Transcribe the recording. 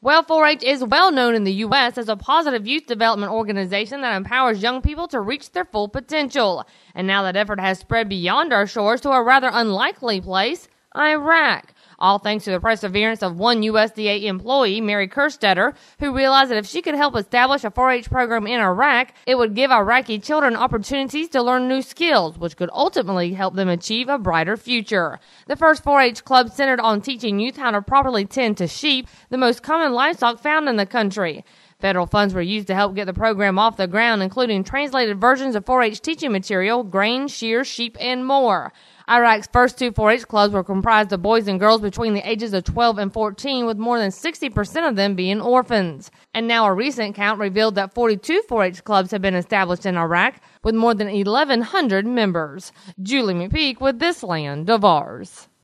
Well, 4-H is well known in the U.S. as a positive youth development organization that empowers young people to reach their full potential. And now that effort has spread beyond our shores to a rather unlikely place, Iraq. All thanks to the perseverance of one USDA employee, Mary Kerstetter, who realized that if she could help establish a 4-H program in Iraq, it would give Iraqi children opportunities to learn new skills, which could ultimately help them achieve a brighter future. The first 4-H club centered on teaching youth how to properly tend to sheep, the most common livestock found in the country. Federal funds were used to help get the program off the ground, including translated versions of 4-H teaching material, grain, shears, sheep, and more. Iraq's first two 4-H clubs were comprised of boys and girls between the ages of 12 and 14, with more than 60% of them being orphans. And now a recent count revealed that 42 4-H clubs have been established in Iraq, with more than 1,100 members. Julie McPeak with This Land of Ours.